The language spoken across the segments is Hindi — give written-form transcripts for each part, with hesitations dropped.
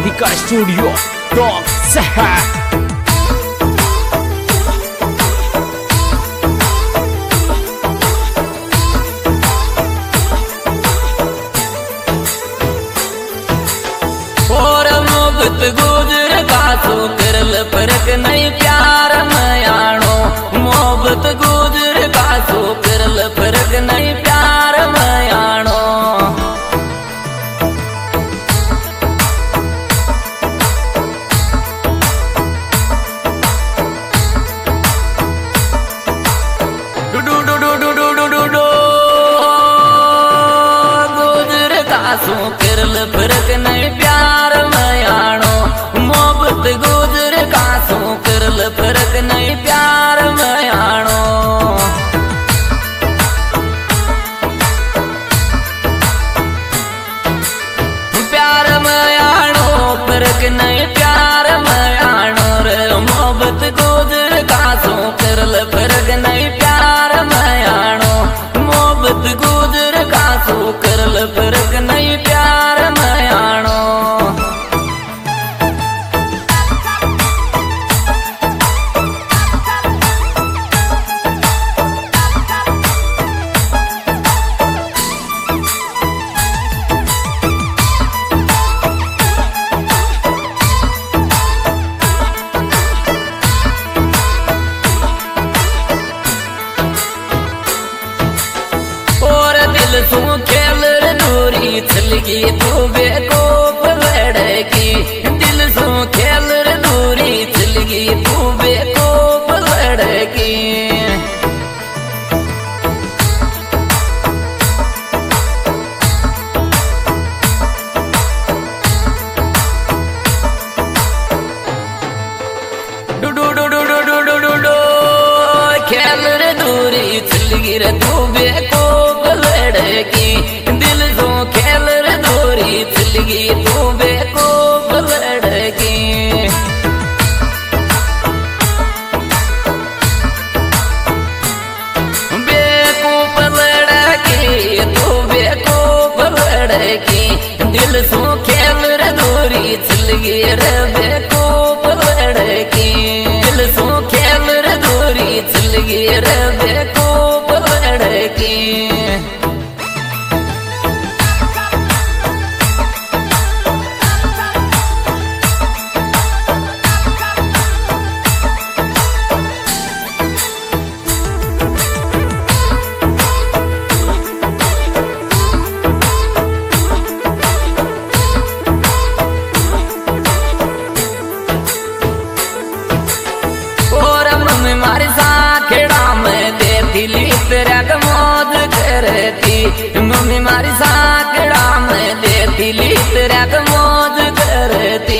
राधिका स्टूडियो टॉप शहर। गुजर कासो करल फर्क नहीं प्यार मयाणो मोहब्बत गुजर कासो करल फर्क नहीं प्यार मयाणो डू डू डू डू डू डू डू डू गुजर कासो करल फर्क नहीं प्यार मयाणो मोहब्बत गुजर कासो करल फर्क नहीं प्यार मयाणो प्यार मयाणो फर्क नहीं प्यार मयाणो रे मोहब्बत गुजर कासो करल फर्क नहीं प्यार मयाणो मोहब्बत गुजर कासो करल फर्क नहीं प्यार मयाणो सो खेल दूरी चलगी तू बेकोप लड़की दिल सो खेल दूरी चलगी तू बेकोप लड़की डू डू डू डू डू डू डू डू डू खेल दूरी चलगी रे तू बेकोप लड़की दिल सो खेल दूरी चलगी तू बेकोप लड़की बेकोप लड़की तू बेकोप लड़की दिल सो खेल दूरी चलगी रे बेकोप लड़की दिल सो खेल दूरी चलगी रे बेकोप लड़की मारी साखेड़ा में देती ली तेरा मौज करती मम्मी मारी साखेड़ा में देती ली तेरा मौज करती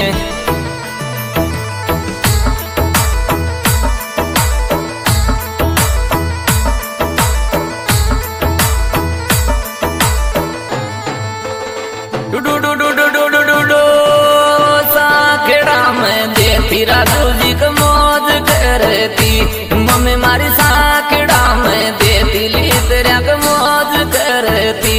डू डू डू डू डू डू डू डू साखेड़ा में देती राजू जी का मौज करती मम्मी मारी साखेड़ा में देती ली तेरा मौज करती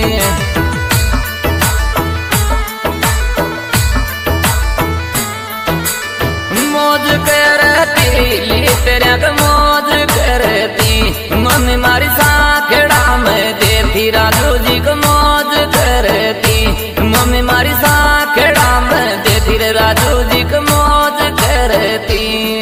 मौज करती ली तेरा मौज करती मम्मी मारी साखेड़ा में देती राजू जी को मौज करती मम्मी मारी साखेड़ा में देती रे राजू जी को मौज करती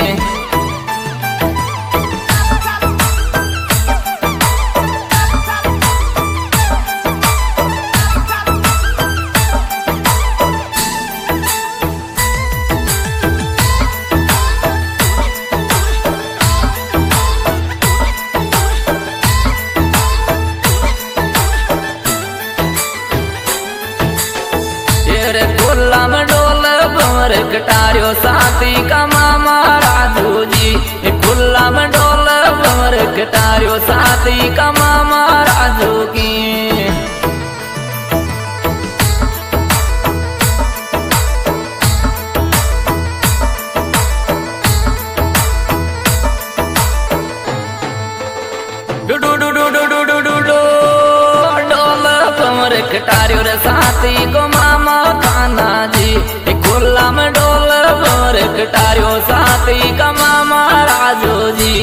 खुला में डोल भंवर कटारियो साथी का मामा राजू जी खुला में डोल भंवर कटारियो साथी का मामा राजू की डू डू डू डू डू डू डू डू डोल भंवर कटारियो रे साथी को मामा कान्हा जी खुला में डोल भंवर कटारियो साथी का मामा राजू जी।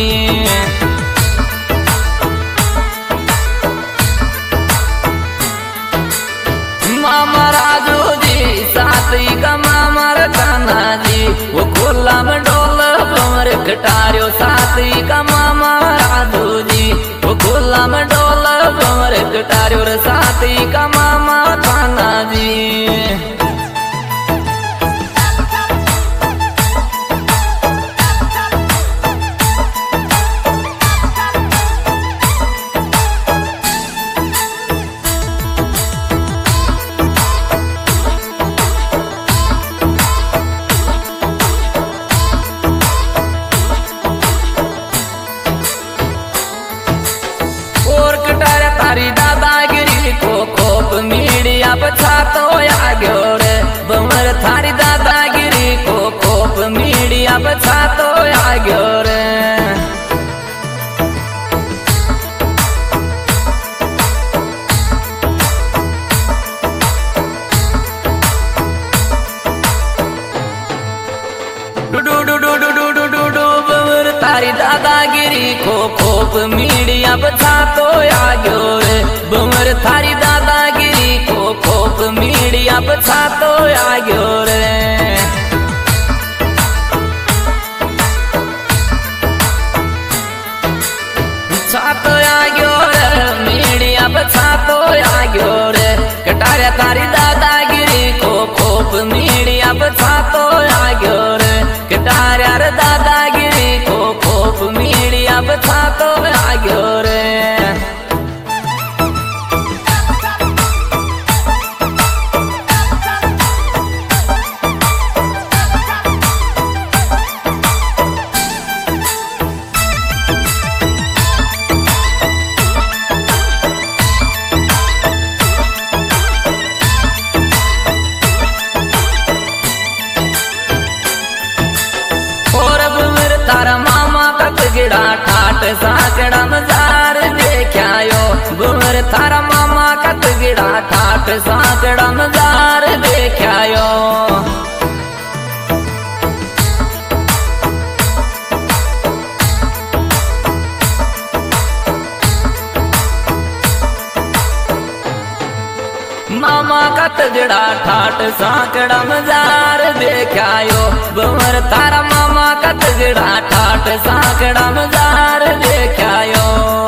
मामा राजू जी साथी का मामा कान्हा जी वो खुला में डोल भंवर कटारियो साथी का मामा राजू जी वो खुला में डोल भंवर कटारियो रे साथी का मामा कान्हा जी। तारी दादागिरी को खोप मीडिया बचातो आग्यो रे भंवर थारी दादागिरी को खोप मीडिया बचातो आग्यो रे। तारी दादागिरी को खोप मीडिया बचातो आग्यो रे भंवर थारी दादागिरी को खोप मीडिया बचातो आग्यो रे। छातो आग्यो रे मीडिया बचातो आग्यो रे कटारिया थारी दादागिरी को खोप मीडिया बचातो आग्यो रे कटारिया रे दादागिरी को खोप मीडिया बचातो आग्यो रे। तारा मामा कतगिड़ा ठाट साकड़ा मजार देख्यायो भंवर थारा मामा कतगिड़ा ठाट साकड़ा मजार देख्यायो। मामा कतगिड़ा ठाट साकड़ा मजार देख्यायो भंवर थारा मामा कतगिड़ा ठाट साकड़ा मजार देख्यायो।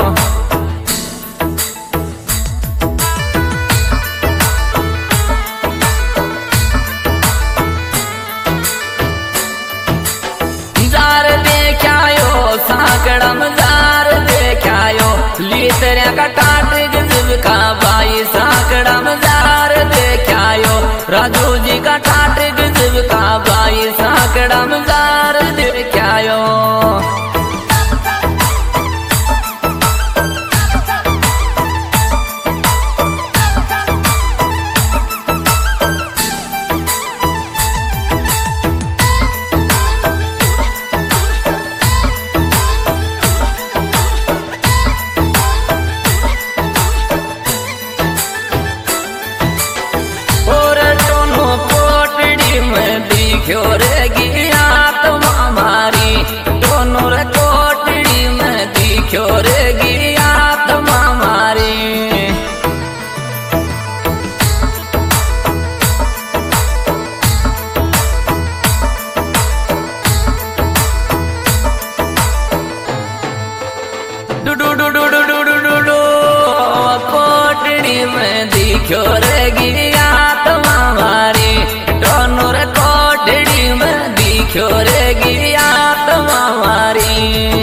जार देख्यायो साकड़ा मजार देख्यायो लीतरिया का टाट गजब का बाई साकड़ा मजार देख्यायो राजू जी का टाट गजब का बाई साकड़ा मजार देख्यायो। दिख्यो रे गिया तुम हमारी दोनों रे कोटड़ी में दिख्यो रे गिया तुम हमारी। कोटड़ी में दिख्यो रे गिया तुम हमारी दोनों रे कोटड़ी में दिख्यो रे गिया तुम हमारी।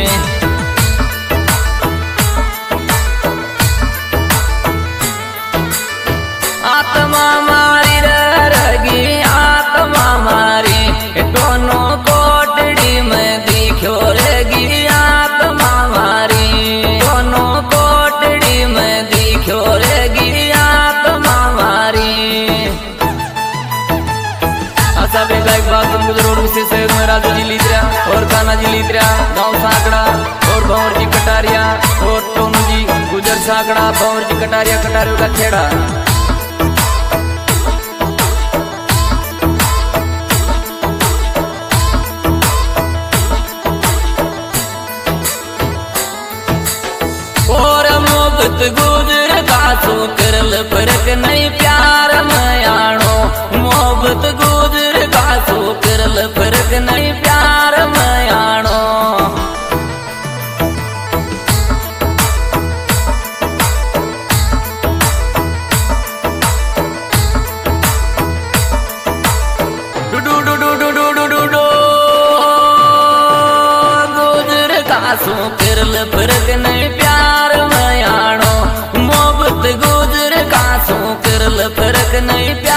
आत्मा मारी रगी आत्मा मारी दोनों कोटड़ी में दिख्यो रे गिया आत्मा मारी दोनों कोटड़ी में दिख्यो रे गिया आत्मा मारी। सब एक बात रोड विशेष में राजू जी लीतरा और कान्हा जी लीतरा गाँव साकड़ा और भंवर जी कटारिया और टोनू जी गुजर साकड़ा भंवर जी कटारिया कटारियों का खेड़ा। मोहब्बत गुजर का सो करल फर्क नहीं प्यार में आनो मोहब्बत गुजर का सो करल फर्क नहीं प्यार में आनो सो करल फर्क नहीं प्यार में आनो मोहब्बत गुजर का सो करल फर्क नहीं